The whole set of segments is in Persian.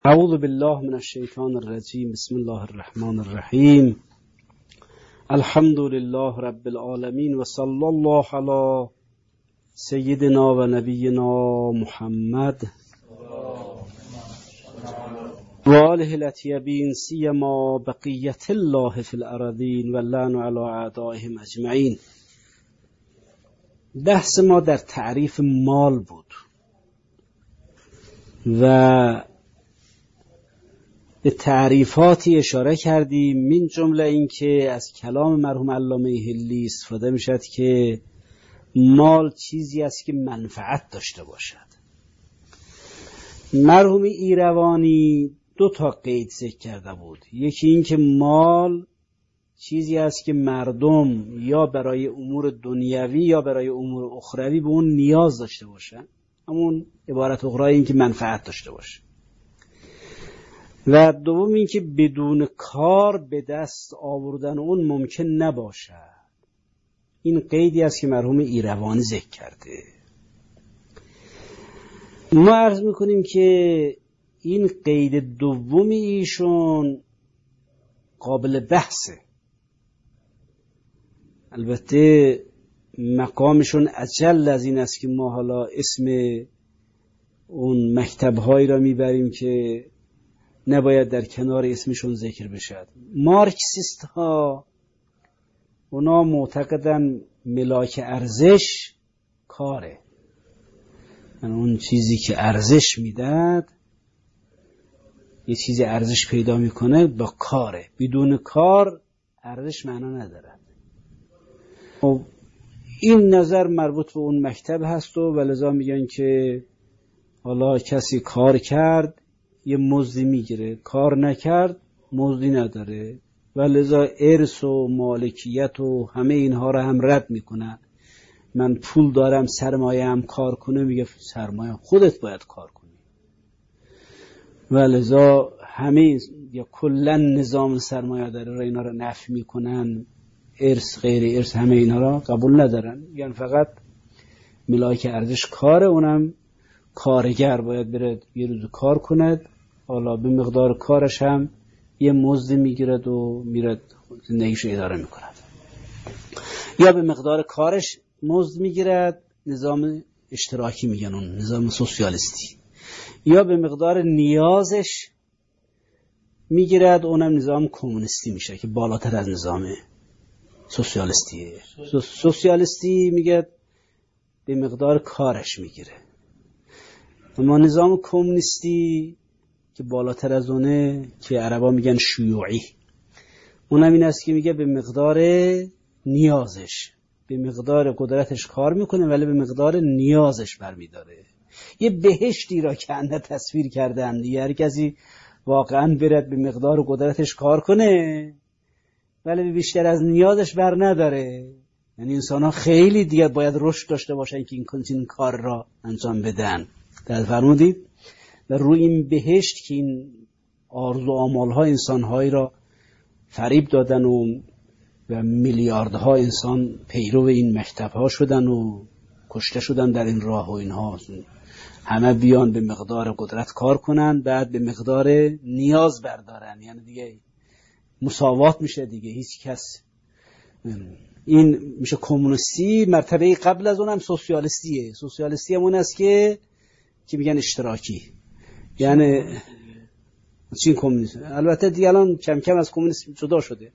اعوذ بالله من الشیطان الرجیم. بسم الله الرحمن الرحیم. الحمد لله رب العالمین و صلی الله علی سیدنا و نبینا محمد و آله الاطیبین سیما بقیت الله فی الارضین و اللعن علی اعدائهم اجمعین. بحث ما در تعریف مال بود و به تعریفاتی اشاره کردیم، من جمله این که از کلام مرحوم علامه حلی استفاده می شد که مال چیزی است که منفعت داشته باشد. مرحوم ایروانی دو تا قید ذکر کرده بود. یکی این که مال چیزی است که مردم یا برای امور دنیوی یا برای امور اخروی به اون نیاز داشته باشن، همون عبارت اخرای این که منفعت داشته باشه. و دوم این که بدون کار به دست آوردن اون ممکن نباشد. این قیدی است که مرحوم ایروانی ذکر کرده. ما عرض میکنیم که این قید دومی ایشون قابل بحثه. البته مقامشون اجل از این است که ما حالا اسم اون مکتب‌هایی را میبریم که نباید در کنار اسمشون ذکر بشد. مارکسیست ها اونا معتقدن ملاک ارزش کاره، یعنی اون چیزی که ارزش میداد، یه چیزی ارزش پیدا میکنه با کاره، بدون کار ارزش معنا نداره. این نظر مربوط به اون مکتب هست و لذا میگن که حالا کسی کار کرد یه مزدی میگیره، کار نکرد مزدی نداره و لذا ارث و مالکیت و همه اینها رو هم رد میکنن. من پول دارم سرمایه هم کار کنه، میگه سرمایه خودت باید کار کنی و لذا همه یا کلا نظام سرمایه داره را اینا رو نفی میکنن. ارث غیر ارث همه اینا را قبول ندارن، یعنی فقط ملاک ارزش کاره، اونم کارگر باید بره یه روز کار کند، حالا به مقدار کارش هم یه مزد میگیرد و میرد زندگیش اداره میکند، یا به مقدار کارش مزد میگیرد، نظام اشتراکی میگن اون، نظام سوسیالیستی، یا به مقدار نیازش میگیرد، اونم نظام کمونیستی میشه که بالاتر از نظام سوسیالیستیه. سوسیالیستی میگه به مقدار کارش میگیره، اما نظام کمونیستی که بالاتر از اونه که عربا میگن شیوعی، اونم این است که میگه به مقدار نیازش، به مقدار قدرتش کار میکنه ولی به مقدار نیازش برمیداره. یه بهشتی را که انده تصویر کردن دیگه، هر کسی واقعا برد به مقدار قدرتش کار کنه ولی به بیشتر از نیازش بر نداره. یعنی انسان ها خیلی دیگه باید رشد داشته باشن که این کار را انجام بدن. در فرمودید و روی این بهشت که این آرزو آمالها انسانهایی را فریب دادن و میلیاردها انسان پیرو این مکتبها شدن و کشته شدن در این راه و اینها، همه بیان به مقدار قدرت کار کنن، بعد به مقدار نیاز بردارن، یعنی دیگه مساوات میشه دیگه، هیچ کس. این میشه کمونیستی. مرتبه قبل از اونم سوسیالیستیه. سوسیالیستی همون است که میگن اشتراکی، یعنی چین کمونیست. البته دیگه الان کم کم از کمونیسم جدا شده.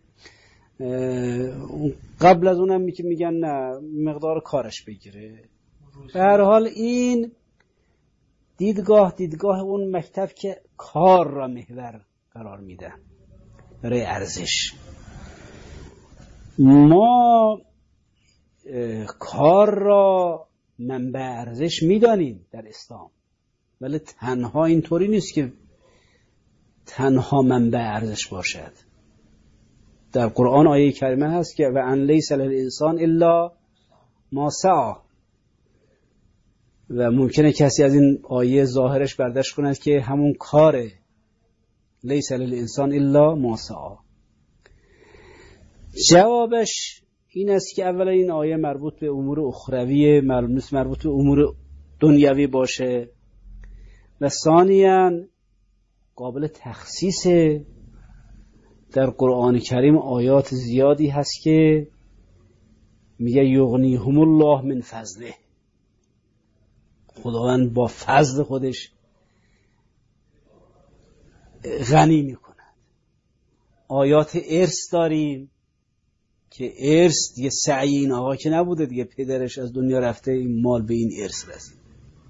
قبل از اونم میگن نه مقدار کارش بگیره. به هر حال این دیدگاه اون مکتب که کار را محور قرار میده برای ارزش. ما کار را منبع ارزش میدانیم در اسلام، ولی تنها اینطوری نیست که تنها منبع ارزش باشد. در قرآن آیه کریمه هست که و ان لیس للانسان الا ما سعی، و ممکنه کسی از این آیه ظاهرش برداشت کند که همون کاره، لیس للانسان الا ما سعی. جوابش این است که اولا این آیه مربوط به امور اخروی، معلوم نیست مربوط به امور دنیوی باشه، و ثانیاً قابل تخصیصه. در قرآن کریم آیات زیادی هست که میگه یغنیهم الله من فضله، خداوند با فضل خودش غنی میکند. آیات ارث داریم که ارث دیگه سعی این آقا که نبوده دیگه، پدرش از دنیا رفته، این مال به این ارث رسید.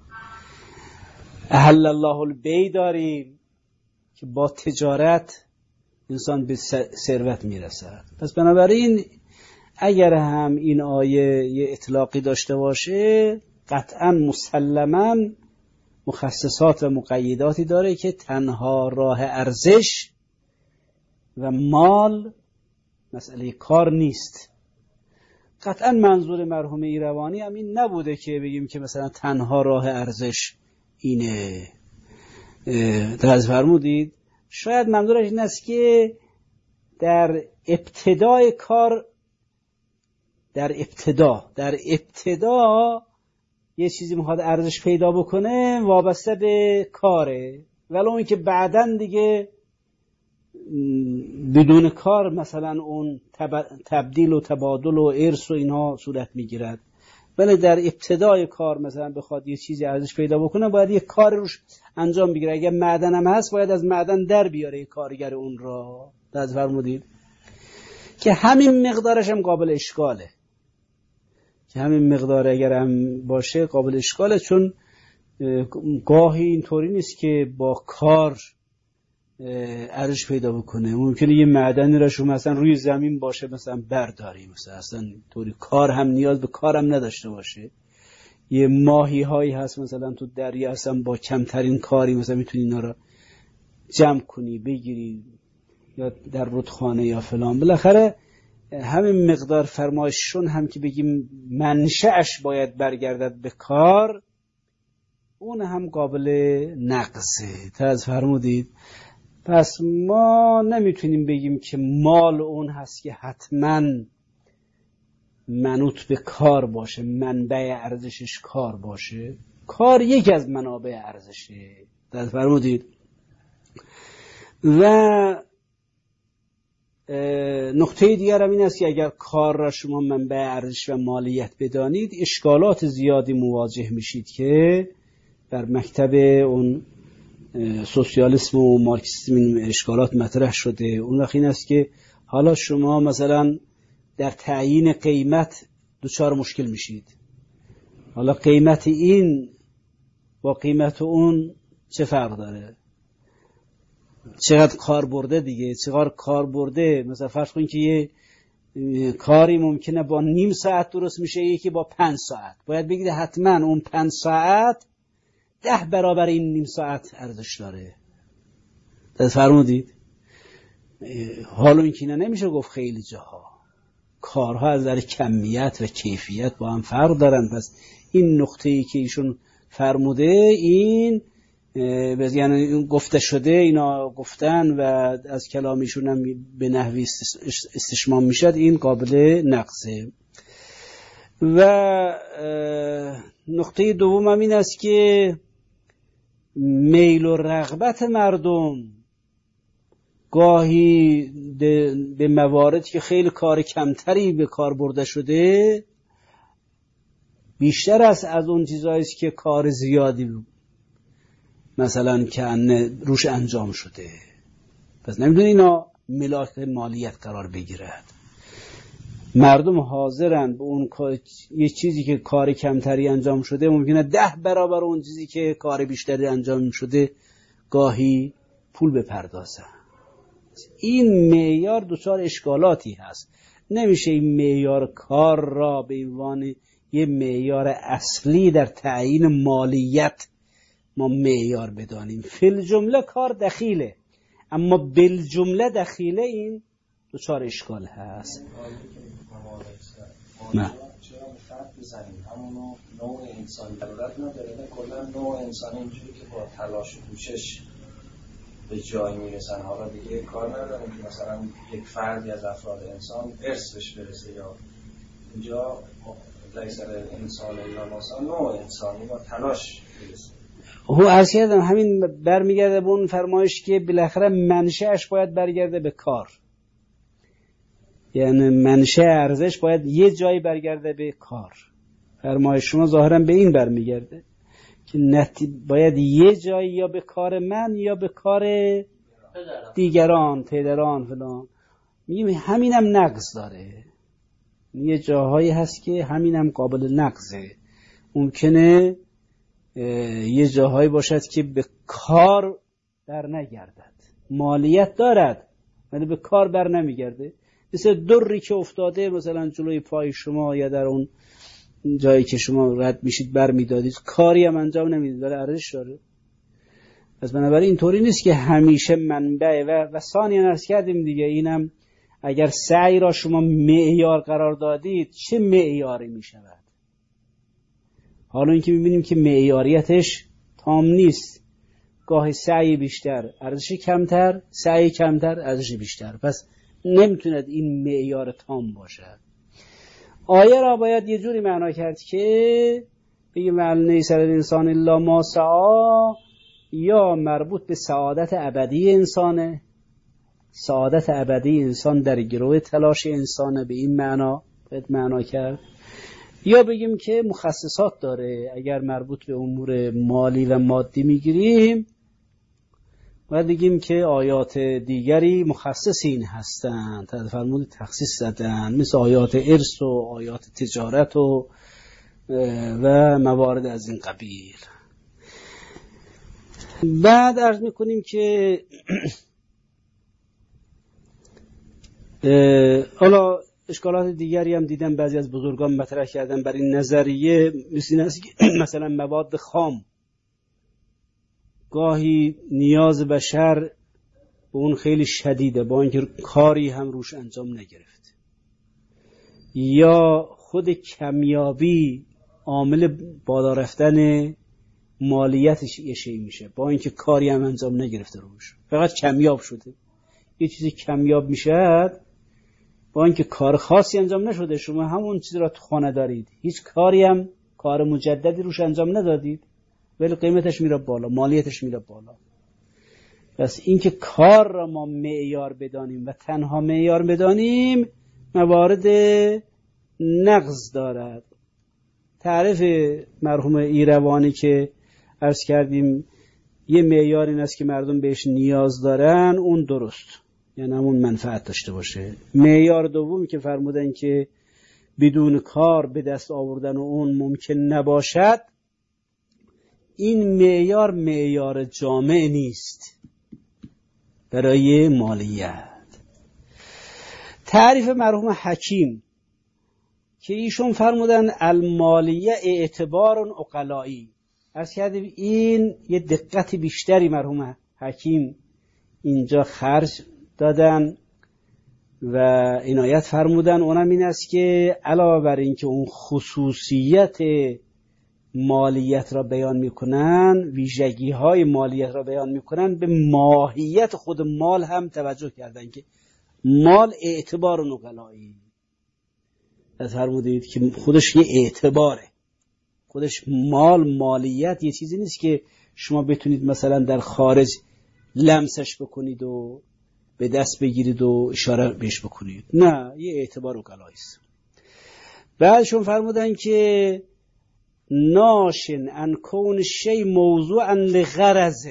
احل الله البیع داریم که با تجارت انسان به ثروت میرسد. پس بنابراین اگر هم این آیه یه اطلاقی داشته باشه، قطعا مسلما مخصصات و مقیداتی داره که تنها راه ارزش و مال مسئله کار نیست. قطعا منظور مرحوم ایروانی هم این نبوده که بگیم که مثلا تنها راه ارزش اینه. درست فرمودید؟ شاید منظورش این است که در ابتدای کار، در ابتدا یه چیزی میخواد ارزش پیدا بکنه وابسته به کاره، ولی اون که بعدن دیگه بدون کار مثلا اون تبدیل و تبادل و ارث و اینها صورت میگیرد. ولی در ابتدای کار مثلا بخواد یه چیزی ارزش پیدا بکنه باید یه کار روش انجام بگیره. اگه معدن هم هست باید از معدن در بیاره کارگر اون را. درست فرمودید؟ که همین مقدارش هم قابل اشکاله، که همین مقدار اگر هم باشه قابل اشکاله، چون گاهی اینطوری نیست که با کار ارزش پیدا بکنه. ممکنه یه معدنی را شما مثلا روی زمین باشه مثلا برداری، مثلا اصلا طوری کار هم نیاز به کارم نداشته باشه. یه ماهی هایی هست مثلا تو دریا اصلا با کمترین کاری مثلا میتونی اینا را جمع کنی بگیری، یا در رودخانه یا فلان. بالاخره همین مقدار فرمایششون هم که بگیم منشأش باید برگردد به کار، اون هم قابل نقصه. تاز فرمودید؟ پس ما نمیتونیم بگیم که مال اون هست که حتما منوط به کار باشه، منبع ارزشش کار باشه. کار یکی از منابع ارزشه. تاز فرمودید؟ و نقطه دیگر هم این است که اگر کار را شما منبع ارزش و مالیت بدانید، اشکالات زیادی مواجه میشید که در مکتب اون سوسیالیسم و مارکسیسم این اشکالات مطرح شده. اون وقت این است که حالا شما مثلا در تعیین قیمت دچار مشکل میشید. حالا قیمت این با قیمت اون چه فرق داره؟ چقدر کار برده دیگه، چقدر کار برده. مثلا فرض کنید که یه کاری ممکنه با نیم ساعت درست میشه، یکی با 5 ساعت. باید بگید حتما اون 5 ساعت 10 برابر این نیم ساعت ارزش داره. درست فرمودید؟ حالا این که نمیشه گفت خیلی جاها کارها از نظر کمیت و کیفیت با هم فرق دارن. پس این نقطه‌ای که ایشون فرموده، این یعنی گفته شده، اینا گفتن و از کلامیشون هم به نحوی استشمام میشد، این قابل نقصه. و نقطه دوم هم این است که میل و رغبت مردم گاهی به مواردی که خیلی کار کمتری به کار برده شده بیشتر است از اون چیزایی است که کار زیادی مثلا که روش انجام شده. پس نمیدونی اینا ملاک مالیت قرار بگیرد. مردم حاضرن به اون یه چیزی که کار کمتری انجام شده ممکنه 10 برابر اون چیزی که کار بیشتری انجام شده گاهی پول بپردازن. این معیار دچار اشکالاتی هست. نمیشه این معیار کار را به عنوان یه معیار اصلی در تعیین مالیت ما معیار بدانیم. فی جمله کار دخیله، اما بالجمله دخیله این دچار اشکال هست. نه چرا فرق بزنیم؟ همونو نوع انسانی ضرورت نداره. کلا نوع انسانی اینجوری که با تلاش و کوشش به جایی میرسن. حالا دیگه کار نداریم که مثلا یک فردی از افراد انسان ارث بهش برسه، یا اینجا لیس الانسان الا ما سعی، نوع انسانی با تلاش برسه. عرض کردم همین برمیگرده به اون فرمایش که بالاخره منشأش باید برگرده به کار، یعنی منشأ ارزش باید یه جایی برگرده به کار. فرمایش شما ظاهرا به این برمیگرده که باید یه جایی یا به کار من یا به کار دیگران، پدران فلان. میگیم همینم نقص داره، یه جاهایی هست که همینم قابل نقصه. ممکنه یه جاهایی باشد که به کار بر نگردد، مالیت دارد ولی به کار بر نمیگرده، مثل دری که افتاده مثلا جلوی پای شما یا در اون جایی که شما رد میشید بر میدادید، کاری هم انجام نمیدید ولی ارزش داره. پس بنابراین اینطوری نیست که همیشه منبع و ثانیاً عرض کردیم دیگه، اینم اگر سعی را شما معیار قرار دادید چه معیاری میشود؟ حالا اینکه میبینیم که معیاریتش تام نیست، گاهی سعی بیشتر ارزش کمتر، سعی کمتر ارزش بیشتر، پس نمیتوند این معیار تام باشد. آیه را باید یه جوری معنا کرد که بگیم وَهَلْ لَیْسَ لِلْإِنسَانِ إِلَّا مَا سَعَىٰ، یا مربوط به سعادت ابدی انسانه، سعادت ابدی انسان در گروه تلاش انسانه، به این معنا باید معنا کرد. یا بگیم که مخصصات داره، اگر مربوط به امور مالی و مادی میگیریم باید بگیم که آیات دیگری مخصص این هستند، فرمود تخصیص زدن، مثل آیات ارث و آیات تجارت و موارد از این قبیل. بعد عرض میکنیم که حالا اشکالات دیگری هم دیدم بعضی از بزرگان مطرح کردن بر این نظریه، مثل این است که مثلا مواد خام گاهی نیاز بشر به اون خیلی شدیده با اینکه کاری هم روش انجام نگرفت، یا خود کمیابی عامل بالا رفتن مالیتش یه شی میشه با اینکه کاری هم انجام نگرفته روش، فقط کمیاب شده. یه چیزی کمیاب میشه با اینکه کار خاصی انجام نشده، شما همون چیز را تو خانه دارید، هیچ کاری هم کار مجددی روش انجام ندادید ولی قیمتش میره بالا، مالیتش میره بالا. پس اینکه کار را ما معیار بدانیم و تنها معیار بدانیم موارد نقض دارد. تعریف مرحوم ایروانی که عرض کردیم یه معیار این است که مردم بهش نیاز دارن، اون درست، یعنی همون منفعت داشته باشه. معیار دومی که فرمودن که بدون کار به دست آوردن اون ممکن نباشد، این معیار جامع نیست برای مالیت. تعریف مرحوم حکیم که ایشون فرمودن المالیه اعتبار عقلائی، عرض کردیم این یه دقت بیشتری مرحوم حکیم اینجا خرج دادن و عنایت فرمودن. اونم این است که علاوه بر این که اون خصوصیت مالیت را بیان میکنن، ویژگی های مالیت را بیان میکنن، به ماهیت خود مال هم توجه کردن که مال اعتبار نقلایی. از فرمودید که خودش یه اعتباره، خودش مالیت یه چیزی نیست که شما بتونید مثلا در خارج لمسش بکنید و به دست بگیرید و اشاره بهش بکنید، نه، یه اعتبار نقلایی است. بعدشون فرمودن که ناشن ان کون شی موضوعا لغرض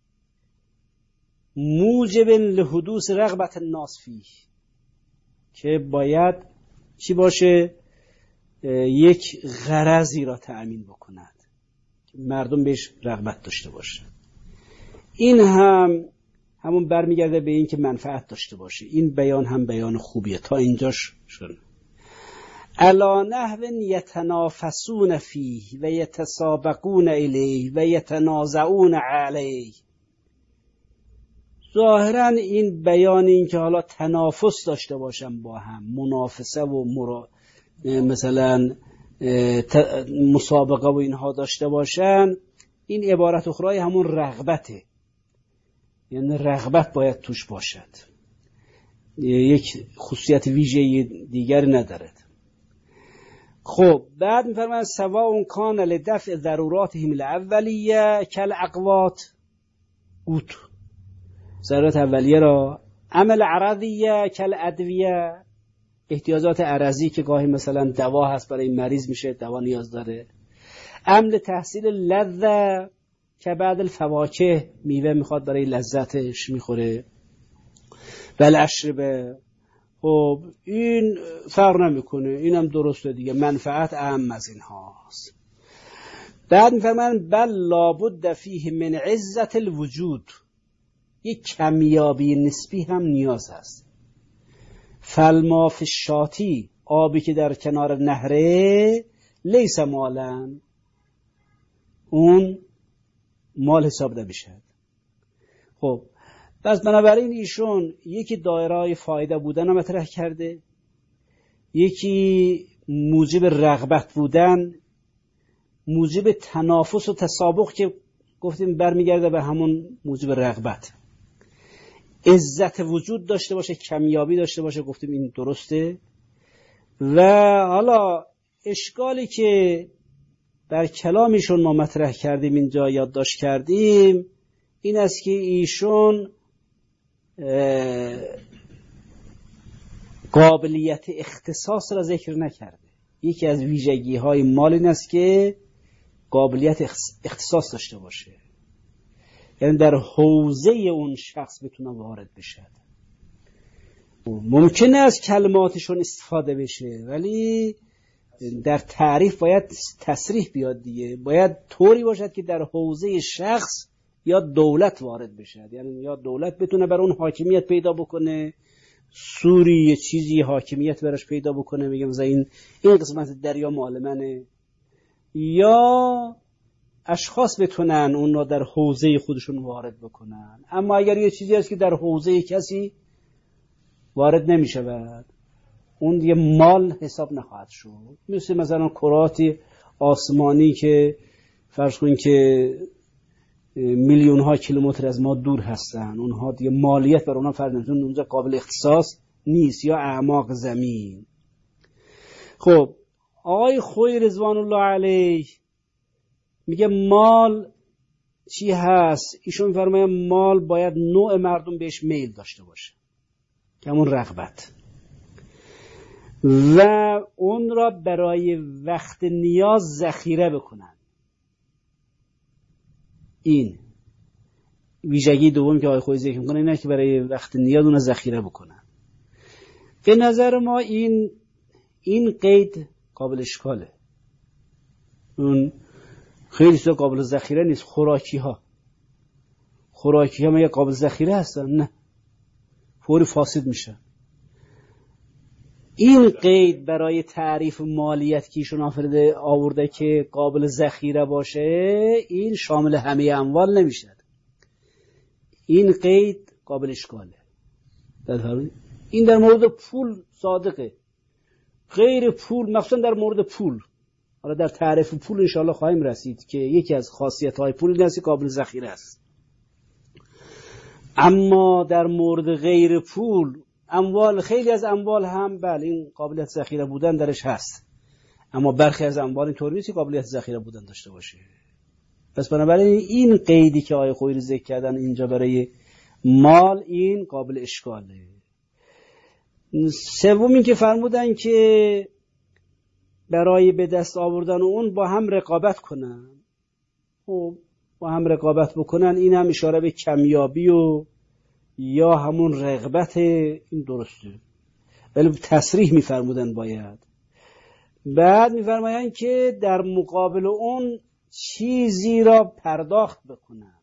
موجب لحدوث رغبت الناس فیه، که باید چی باشه؟ یک غرضی را تأمین بکند که مردم بهش رغبت داشته باشه. این همون برمیگرده به این که منفعت داشته باشه. این بیان هم بیان خوبیه، تا اینجاش شد. علا نحو یتنافسون فیه و یتسابقون الیه و یتنازعون علیه. ظاهرا این بیان این که حالا تنافس داشته باشن با هم، منافسه و مثلا مسابقه و اینها داشته باشن، این عبارت اخرای همون رغبته، یعنی رغبت باید توش باشد، یک خصوصیت ویژه دیگر ندارد. خب بعد میفرماید سواء کان لدفع ضروراتهم الاولیه کالاقوات اوت، ضرورت اولیه را، عمل عرضیه کالادویه، احتیاجات عرضی که گاهی مثلا دوا هست برای مریض میشه دوا نیاز داره، عمل تحصیل لذه که بعد الفواکه میوه میخواد برای لذتش میخوره، بالاشربه. خب این فرق نمیکنه، اینم درسته دیگه، منفعت اهم از این هاست. بعد میفرمان بل لابد فیه من عزت الوجود، یک کمیابی نسبی هم نیاز هست. فالما فی الشاتی، آبی که در کنار نهره، لیس مالن، اون مال حساب نمیشه. خب پس بنابراین ایشون یکی دایره فایده بودن رو مطرح کرده، یکی موجب رغبت بودن، موجب تنافس و تسابق که گفتیم برمیگرده به همون موجب رغبت، عزت وجود داشته باشه، کمیابی داشته باشه، گفتیم این درسته. و حالا اشکالی که در کلامیشون ما مطرح کردیم اینجا یادداشت کردیم این است که ایشون قابلیت اختصاص را ذکر نکرده. یکی از ویژگی های مال این است که قابلیت اختصاص داشته باشه، یعنی در حوزه اون شخص بتونه وارد بشه. ممکنه از کلماتشون استفاده بشه ولی در تعریف باید تصریح بیاد دیگه، باید طوری باشد که در حوزه شخص یا دولت وارد بشه، یعنی یا دولت بتونه بر اون حاکمیت پیدا بکنه، سوری یه چیزی حاکمیت برش پیدا بکنه، میگم مثلا این قسمت دریا مال منه، یا اشخاص بتونن اون رو در حوزه خودشون وارد بکنن. اما اگر یه چیزی هست که در حوزه کسی وارد نمیشه بعد اون دیگه مال حساب نخواهد شد. مثلا کرات آسمانی که فرض کنید که میلیون ها کیلومتر از ما دور هستن، اونها دیگه مالیت بر اونها فرض نمیشه، اونجا قابل اختصاص نیست، یا اعماق زمین. خب آقای خویی رضوان الله علیه میگه مال چی هست؟ ایشون میفرماید مال باید نوع مردم بهش میل داشته باشه که همون رغبت، و اون را برای وقت نیاز ذخیره بکنن. این ویژگی دوم که آقای خویی ذکر میکنه اینه که برای وقت نیاز اون را ذخیره بکنن. به نظر ما این قید قابل اشکاله. اون خیلی چیزا قابل ذخیره نیست. خوراکی ها مگه قابل ذخیره هستن؟ نه، فوری فاسد میشن. این قید برای تعریف مالیت که ایشون آورده که قابل ذخیره باشه، این شامل همه اموال نمیشه. این قید قابل اشکاله. این در مورد پول صادقه، غیر پول، مخصوصا در مورد پول، حالا در تعریف پول انشاءالله خواهیم رسید که یکی از خاصیت‌های پول این است که قابل ذخیره است. اما در مورد غیر پول، اموال، خیلی از اموال هم بله این قابلیت ذخیره بودن درش هست، اما برخی از اموال اینطوری نیست که قابلیت ذخیره بودن داشته باشه. پس بنابراین این قیدی که آقای خویی ذکر کردن اینجا برای مال این قابل اشکاله. سومی که فرمودن که برای به دست آوردن اون با هم رقابت کنن، خب با هم رقابت بکنن، این هم اشاره به کمیابی و یا همون رغبت، این درسته ولی تصریح میفرمودن باید. بعد میفرمایند که در مقابل اون چیزی را پرداخت بکنن،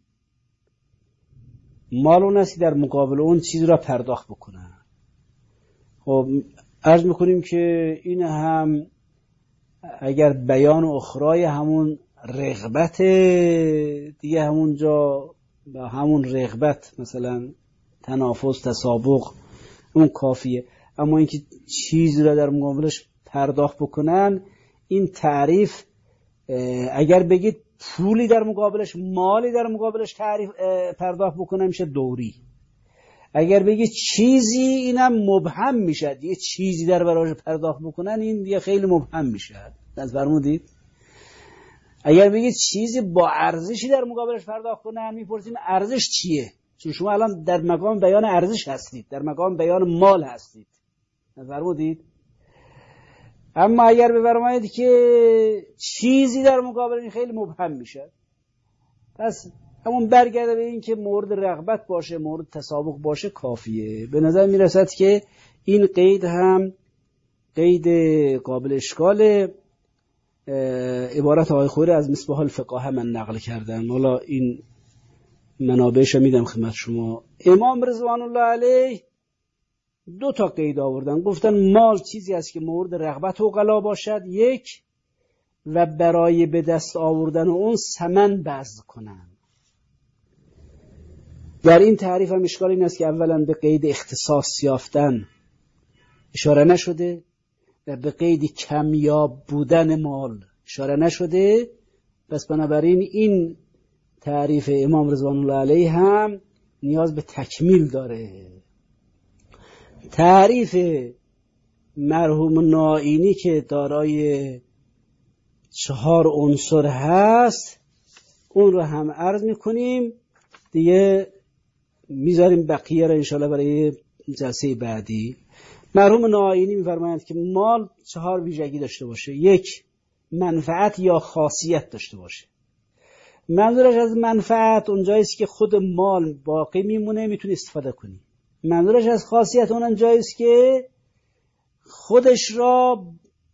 مال اون است در مقابل اون چیزی را پرداخت بکنن. خب عرض میکنیم که این هم اگر بیان و اخرای همون رغبت دیگه، همونجا با همون رغبت مثلا تنافس، تسابق، اون کافیه. اما اینکه چیزی را در مقابلش پرداخت بکنن، این تعریف اگر بگید پولی در مقابلش، مالی در مقابلش تعریف پرداخت بکنن میشه دوری. اگر بگه چیزی، اینم مبهم میشه. یه چیزی در برابرش پرداخت بکنن، این دیگه خیلی مبهم میشه. از فرمودید. اگر بگه چیزی با ارزشی در مقابلش پرداخت کنن، میپرسیم ارزش چیه؟ چون شما الان در مقام بیان ارزش هستید، در مقام بیان مال هستید. از فرمودید. اما اگر بفرمایید که چیزی در مقابل، این خیلی مبهم میشه. پس همون برگرده به این که مورد رغبت باشه، مورد تسابق باشه کافیه. به نظر میرسد که این قید هم قید قابل اشکال. عبارت آقای خویی از مصباح الفقاهه من نقل کردم. حالا این منابعش میدم خدمت شما. امام رضوان الله علیه 2 تا قید آوردن. گفتن مال چیزی است که مورد رغبت عقلا باشد، 1، و برای به دست آوردن اون ثمن بذل کنن. در این تعریف هم اشکال این است که اولا به قید اختصاص یافتن اشاره نشده و به قید کمیاب بودن مال اشاره نشده. پس بنابراین این تعریف امام رضوان الله علیه هم نیاز به تکمیل داره. تعریف مرحوم نائینی که دارای 4 عنصر هست، اون رو هم عرض میکنیم دیگه، میذاریم بقیه رو انشاءالله برای جلسه بعدی. مرحوم نائینی میفرمایند که مال 4 ویژگی داشته باشه. 1، منفعت یا خاصیت داشته باشه. منظورش از منفعت اونجایی است که خود مال باقی میمونه، میتونی استفاده کنی. منظورش از خاصیت اون جایی است که خودش را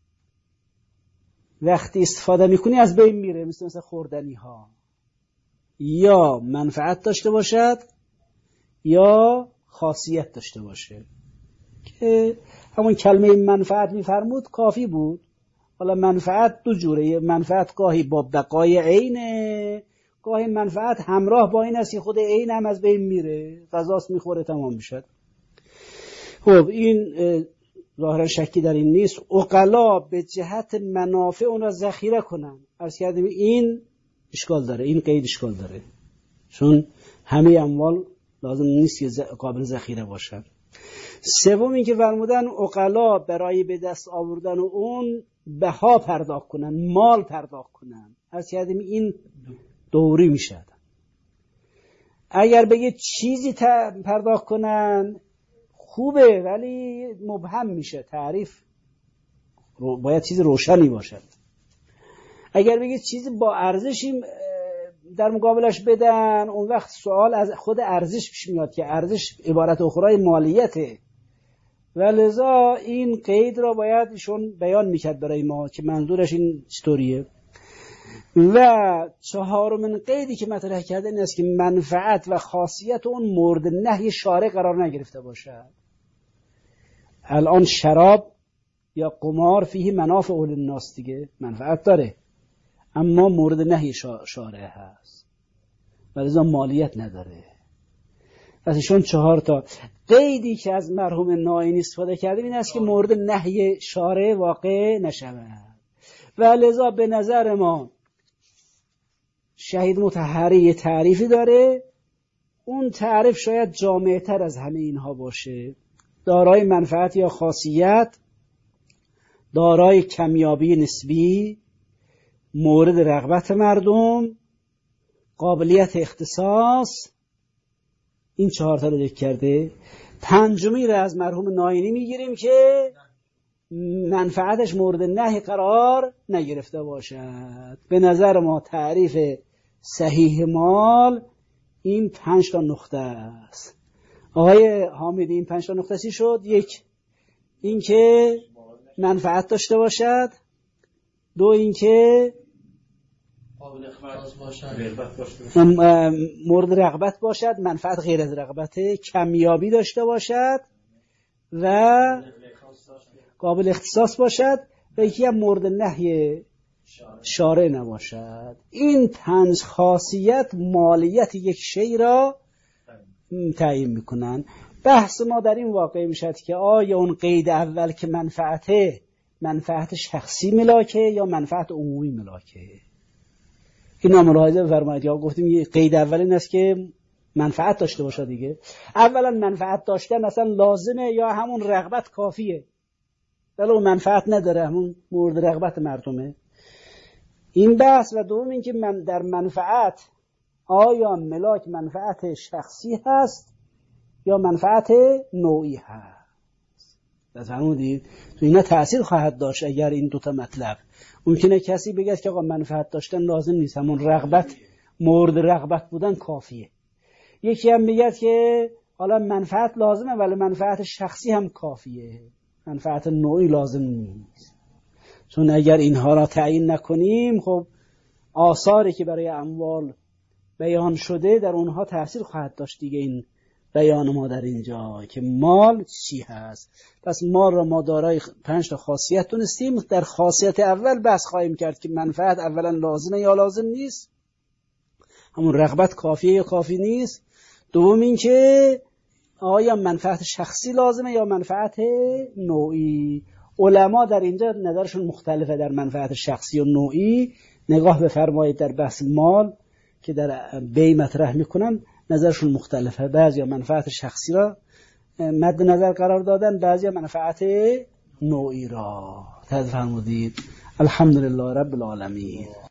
وقتی استفاده میکنی از بین میره، مثل خوردنی ها. یا منفعت داشته باشد یا خاصیت داشته باشه، که همون کلمه منفعت میفرمود کافی بود. حالا منفعت 2 جوره. منفعت گاهی با بقای عینه، گاهی منفعت همراه با این است که خود عین هم از بین میره، غذاست میخوره تمام میشد. خب این ظاهرا شکی در این نیست. عقلا به جهت منافع اون را ذخیره کنن. عرض کردیم این اشکال داره، این قید اشکال داره، چون همه اموال لازم نیست که قابل ذخیره باشن. 3 این که فرمودن عقلا برای به دست آوردن اون بها پرداخت کنن، مال پرداخت کنن. عرض کردیم این دوری میشه. اگر بگه چیزی پرداخت کنن خوبه، ولی مبهم میشه. تعریف باید چیز روشنی باشد. اگر بگه چیزی با ارزشی در مقابلش بدن، اون وقت سوال از خود ارزش پیش میاد که ارزش عبارت اخرای مالیته، و لذا این قید را باید ایشون بیان میکرد برای ما که منظورش این چطوریه. و 4 قیدی که مطرح کرده این است که منفعت و خاصیت اون مورد نهی شارع قرار نگرفته باشد. الان شراب یا قمار فیه منافع للناس دیگه، منفعت داره، اما مورد نهی شارع هست و لذا مالیت نداره. پس ایشون 4 تا قیدی که از مرحوم نائینی استفاده کرده این است که مورد نهی شارع واقع نشود، و لذا به نظر ما شهید مطهری تعریفی داره. اون تعریف شاید جامع تر از همه اینها باشه. دارای منفعت یا خاصیت، دارای کمیابی نسبی، مورد رغبت مردم، قابلیت اختصاص. این 4 تا رو ذکر کرده. 5 رو از مرحوم نائینی میگیریم که منفعتش مورد نهی قرار نگرفته باشد. به نظر ما تعریف صحیح مال این 5 تا نقطه است. آقای حامدی این 5 تا نقطه چی شد؟ 1 این که منفعت داشته باشد، 2 این که مورد رغبت باشد، منفعت غیر از رغبته، کمیابی داشته باشد و قابل اختصاص باشد، و یکی هم مورد نهی شارع نباشد. این 5 خاصیت مالیت یک شی را تعیین میکنن. بحث ما در این واقع میشد که آیا اون قید اول که منفعت شخصی ملاکه یا منفعت عمومی ملاکه. این ملاحظه بفرمایید. یا گفتیم قید اول این است که منفعت داشته باشه دیگه. اولا منفعت داشتن اصلا لازمه یا همون رغبت کافیه؟ ولو منفعت نداره همون مورد رغبت مردمه. این بحث. و دوم اینکه من در منفعت آیا ملاک منفعت شخصی هست یا منفعت نوعی هست؟ فرمودید؟ تو اینا تأثیر خواهد داشت. اگر این دوتا مطلب ممکنه کسی بگه که آقا منفعت داشتن لازم نیست، همون رغبت مورد رغبت بودن کافیه. یکی هم میگه که حالا منفعت لازمه ولی منفعت شخصی هم کافیه، منفعت نوعی لازم نیست. چون اگر اینها را تعیین نکنیم خب آثاری که برای اموال بیان شده در اونها تأثیر خواهد داشت دیگه. این بیان ما در اینجا که مال چی هست. پس مال را ما دارای 5 تا خاصیت دونستیم. در خاصیت اول بحث خواهیم کرد که منفعت اولا لازمه یا لازم نیست، همون رغبت کافیه یا کافی نیست. دوم این که آیا منفعت شخصی لازمه یا منفعت نوعی. علما در اینجا نظرشون مختلفه در منفعت شخصی و نوعی. نگاه بفرمایید در بحث مال که در بی مطرح میکنن نظرشون مختلفه. بعضیا منفعت شخصی را مد نظر قرار دادن، بعضیا منفعت نوعی را. فرمودید. الحمدلله رب العالمین.